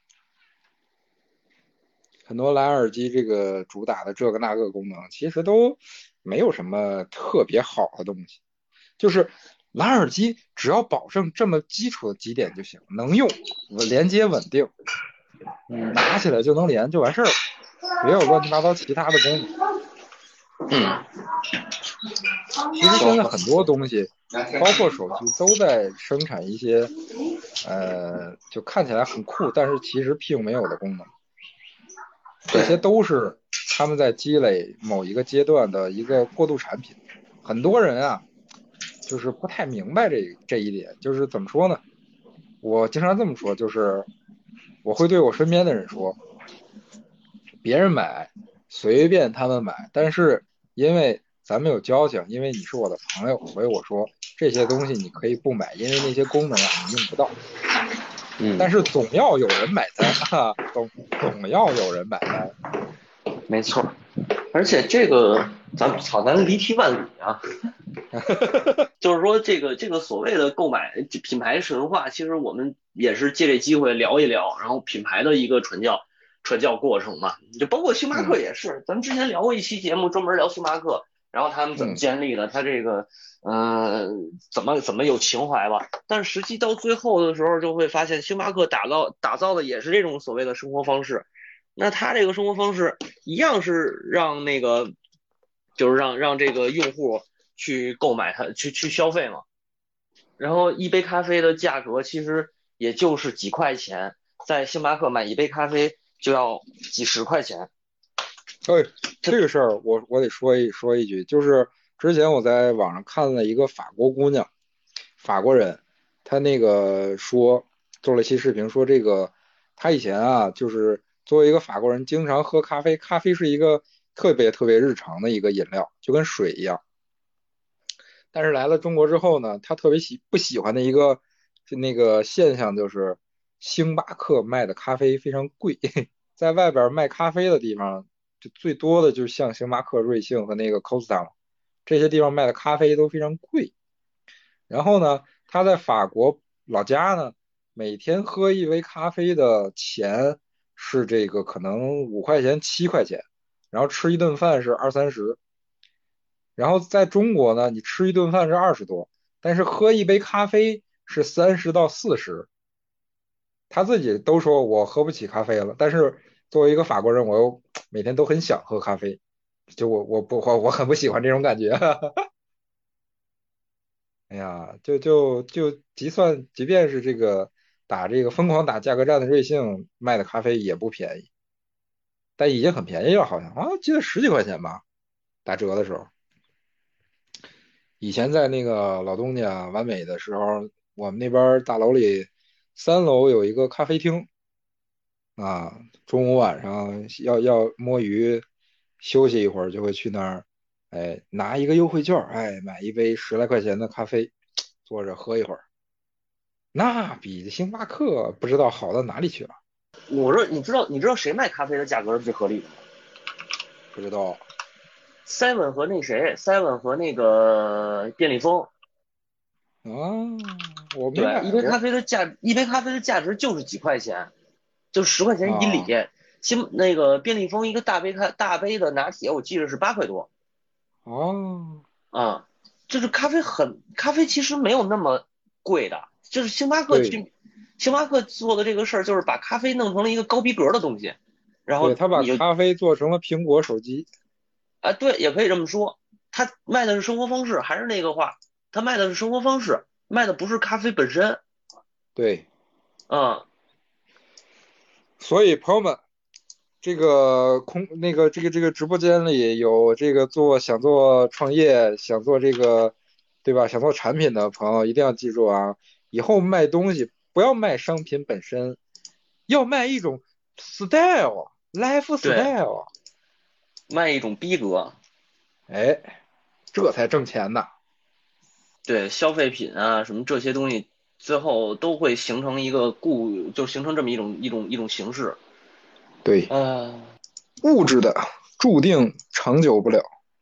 很多蓝牙耳机这个主打的这个那个功能，其实都没有什么特别好的东西。就是蓝牙耳机只要保证这么基础的几点就行，能用，连接稳定， 嗯拿起来就能连就完事儿了，别有乱七八糟其他的功能。 嗯， 其实现在很多东西，包括手机，都在生产一些，呃，就看起来很酷，但是其实并没有的功能。这些对都是他们在积累某一个阶段的一个过渡产品。很多人啊，就是不太明白这这一点，就是怎么说呢？我经常这么说，就是我会对我身边的人说，别人买随便他们买，但是因为咱们有交情，因为你是我的朋友，所以我说这些东西你可以不买，因为那些功能啊你用不到。但嗯， 是总要有人买单啊，总总要有人买单。 没错。而且这个咱操，咱离题万里啊。就是说，这个这个所谓的购买品牌神话，其实我们也是借这机会聊一聊，然后品牌的一个传教传教过程嘛。就包括星巴克嗯也是，咱们之前聊过一期节目，专门聊星巴克，然后他们怎么嗯， 建立的，他这个呃怎么怎么有情怀吧。但是实际到最后的时候，就会发现星巴克打造打造的也是这种所谓的生活方式。那他这个生活方式一样是让那个，就是让让这个用户去购买它，去去消费嘛。然后一杯咖啡的价格其实也就是几块钱，在星巴克买一杯咖啡就要几十块钱。 对， 这这个事儿我我得说一说一句，就是之前我在网上看了一个法国姑娘，法国人，她那个说做了一期视频，说这个她以前啊，就是作为一个法国人，经常喝咖啡，咖啡是一个特别特别日常的一个饮料，就跟水一样。但是来了中国之后呢，她特别喜不喜欢的一个就那个现象就是星巴克卖的咖啡非常贵。在外边卖咖啡的地方，就最多的就是像星巴克、瑞幸和那个 Costa 嘛，这些地方卖的咖啡都非常贵。然后呢，他在法国老家呢，每天喝一杯咖啡的钱是这个可能五块钱、七块钱，然后吃一顿饭是二三十。然后在中国呢，你吃一顿饭是二十多，但是喝一杯咖啡是三十到四十。他自己都说我喝不起咖啡了，但是作为一个法国人，我又每天都很想喝咖啡，就我我不我我很不喜欢这种感觉。哎呀，就就就即算即便是这个打这个疯狂打价格战的瑞幸卖的咖啡也不便宜，但已经很便宜了，好像啊，记得十几块钱吧，打折的时候。以前在那个老东家完美的时候，我们那边大楼里三楼有一个咖啡厅。啊，中午晚上要要摸鱼，休息一会儿就会去那儿，哎，拿一个优惠券儿，哎，买一杯十来块钱的咖啡，坐着喝一会儿，那比星巴克不知道好到哪里去了。 我说，你知道你知道谁卖咖啡的价格是最合理的吗不知道 ？Seven 和那谁，Seven 和那个便利蜂。 啊，我没对，一杯咖买过。 啡的价，一杯咖啡的价值就是几块钱。就十块钱以里。 啊新那个便利蜂一个大杯咖大杯的拿铁，我记得是八块多哦， 啊。就是咖啡很咖啡其实没有那么贵的，就是星巴克对去星巴克做的这个事儿，就是把咖啡弄成了一个高逼格的东西，然对， 后他把你就咖啡做成了苹果手机。 啊对，也可以这么说，他卖的是生活方式，还是那个话，他卖的是生活方式，卖的不是咖啡本身。 对， 嗯， 所以朋友们， 这个空那个这个这个直播间里有这个做想做创业想做这个对吧想做产品的朋友一定要记住啊，以后卖东西不要卖商品本身，要卖一种 style life 对， style， 卖一种逼格。 哎，这才挣钱呢。 对，消费品啊什么这些东西，最后都会形成一个固，就形成这么一种一种一种形式。 对， 呃， 物质的注定长久不了，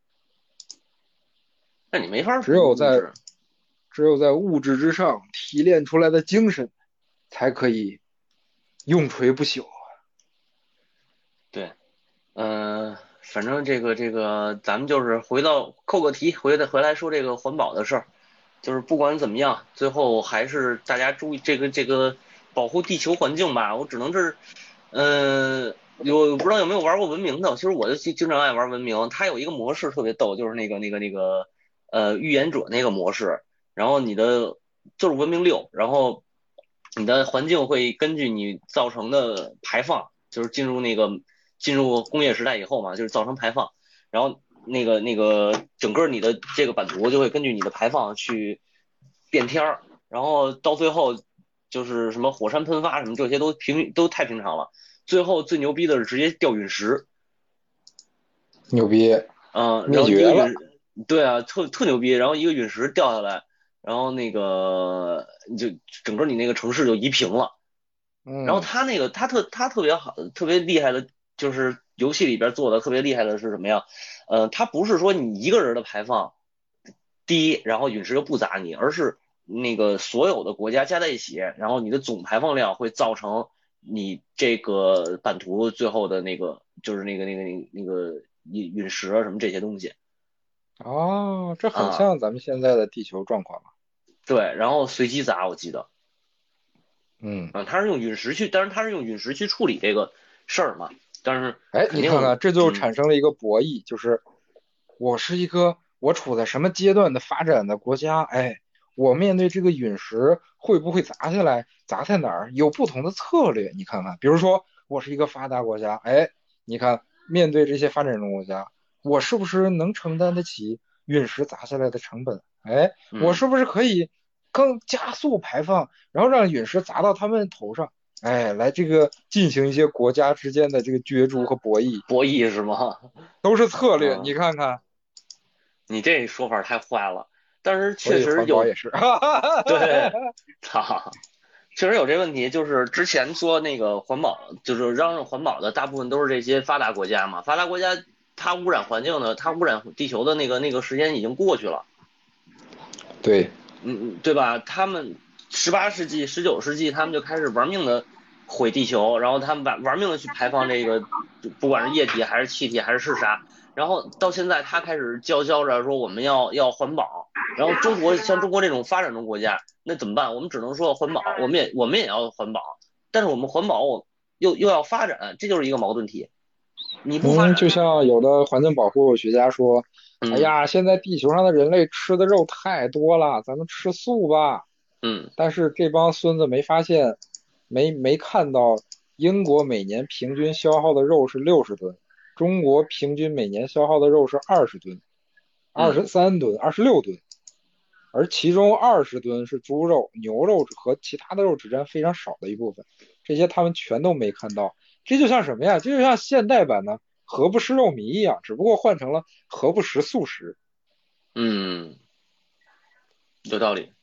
那你没法比只有在物质。 只有在物质之上提炼出来的精神，才可以永垂不朽。 对，嗯、反正这个这个，咱们就是回到扣个题，回来回来说这个环保的事儿。就是不管怎么样，最后还是大家注意这个这个保护地球环境吧。我只能是，嗯、有不知道有没有玩过文明的？其实我就经经常爱玩文明，它有一个模式特别逗，就是那个那个那个呃预言者那个模式。然后你的就是文明六，然后你的环境会根据你造成的排放，就是进入那个进入工业时代以后嘛，就是造成排放。然后那个那个整个你的这个版图就会根据你的排放去变天儿，然后到最后就是什么火山喷发什么这些都平都太平常了，最后最牛逼的是直接掉陨石。 牛逼， 嗯，然后一灭绝了。 个陨，对啊，特特牛逼，然后一个陨石掉下来，然后那个就整个你那个城市就夷平了。然后嗯， 他那个他特他特别好，特别厉害的，就是游戏里边做的特别厉害的是什么呀？呃，他不是说你一个人的排放低，然后陨石就不砸你，而是那个所有的国家加在一起，然后你的总排放量会造成你这个版图最后的那个就是那个那个那个那个陨陨石啊什么这些东西哦，这很啊， 像咱们现在的地球状况啊。 对，然后随机砸我记得。 嗯， 啊，他是用陨石去，当然他是用陨石去处理这个事儿嘛，但是哎， 肯定， 你看看，这就嗯， 产生了一个博弈，就是我是一个我处在什么阶段的发展的国家，哎，我面对这个陨石会不会砸下来，砸在哪儿，有不同的策略。你看看，比如说我是一个发达国家，哎，你看面对这些发展中国家，我是不是能承担得起陨石砸下来的成本？哎，我嗯， 是不是可以更加速排放，然后让陨石砸到他们头上？哎，来这个进行一些国家之间的这个角逐和博弈， 博弈是吗？ 都是策略。你嗯， 看看， 你这说法太坏了，但是确所以实有， 环保也是，哈哈哈哈对， 哈。 操，确实有这问题，就是之前说那个环保，就是嚷嚷环保的，大部分都是这些发达国家嘛，发达国家它污染环境的，它污染地球的那个那个时间已经过去了。 对， 嗯嗯，对吧？他们十八世纪、十九世纪，他们就开始玩命的毁地球，然后他们玩玩命的去排放这个，就不管是液体还是气体还是是啥，然后到现在他开始叫嚣着说我们要要环保，然后中国像中国这种发展中国家，那怎么办？我们只能说环保，我们也我们也要环保，但是我们环保我又又要发展，这就是一个矛盾体。你不发嗯，就展， 像有的环境保护学家说，哎嗯呀，现在地球上的人类吃的肉太多了，咱们吃素吧。 嗯但是这帮孙子没发现，没没看到英国每年平均消耗的肉是六十吨，中国平均每年消耗的肉是二十吨、二嗯， 十三吨、二十六吨。而其中二十吨是猪肉、牛肉和其他的肉只占非常少的一部分，这些他们全都没看到。这就像什么呀？这就像现代版的何不食肉糜一样，只不过换成了何不食素食。 嗯，有道理，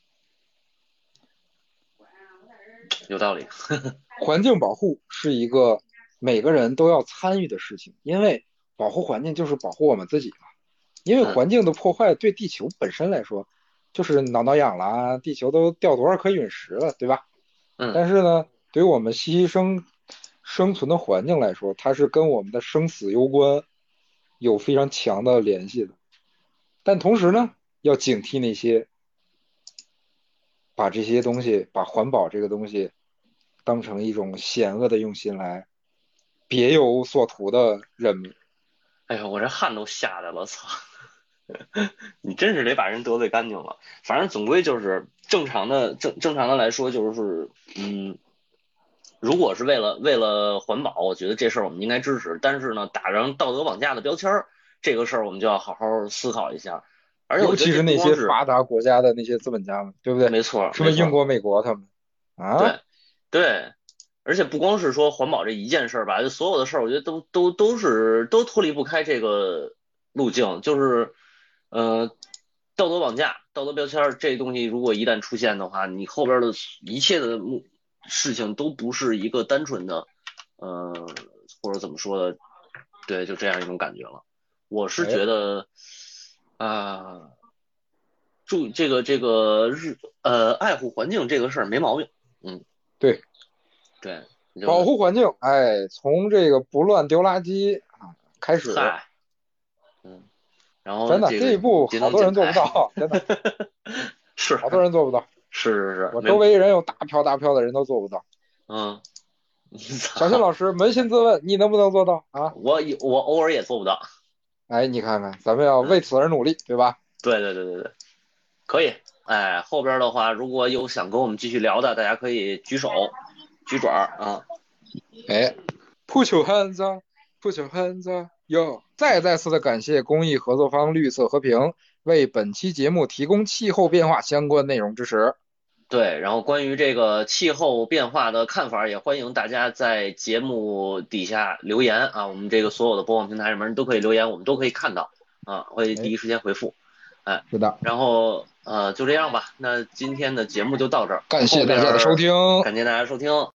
有道理， 环境保护是一个每个人都要参与的事情，因为保护环境就是保护我们自己嘛。因为嗯环境的破坏对地球本身来说就是挠挠痒了，地球都掉多少颗陨石了，对吧？ 嗯。 但是呢，对于我们牺牲生存的环境来说，它是跟我们的生死攸关，有非常强的联系的。但同时呢，要警惕那些把这些东西，把环保这个东西当成一种险恶的用心来别有所图的人们。 哎呀，我这汗都下来了，操！你真是得把人得罪干净了。反正总归就是正常的，正正常的来说，就是嗯， 如果是为了为了环保，我觉得这事儿我们应该支持。但是呢，打上道德绑架的标签儿，这个事儿我们就要好好思考一下。而且我觉得这尤其是那不光是， 些发达国家的那些资本家们，对不对？ 没错没错， 什么英国、美国他们啊， 对对，而且不光是说环保这一件事儿吧，就所有的事儿，我觉得都都都是都脱离不开这个路径，就是呃道德绑架、道德标签儿这东西，如果一旦出现的话，你后边的一切的目事情都不是一个单纯的呃或者怎么说的，对，就这样一种感觉了。我是哎， 觉得啊。注这个这个日呃爱护环境这个事儿没毛病，嗯， 对， 对，就保护环境，哎，从这个不乱丢垃圾啊开始， 嗨，嗯，然后真的这个这一步节好多人做不能减排， 到，真的是好多人做不到， 是是是， 我周没， 围人有大票大票的人都做不到。 嗯， 小新老师扪心自问，你能不能做到啊？ 我有我偶尔也做不到， 哎，你看看，咱们要为嗯， 此而努力，对吧？ 对对对对对，可以，哎，后边的话如果有想跟我们继续聊的，大家可以举手举爪儿啊， 哎，Put your hands up, put your hands up, yo！再再次的感谢公益合作方绿色和平为本期节目提供气候变化相关内容支持。 对，然后关于这个气候变化的看法，也欢迎大家在节目底下留言啊，我们这个所有的播放平台上面都可以留言，我们都可以看到啊，会第哎， 一时间回复。哎， 是的， 然后呃就这样吧，那今天的节目就到这儿， 感后谢大家的收边儿听。 感谢大家收听。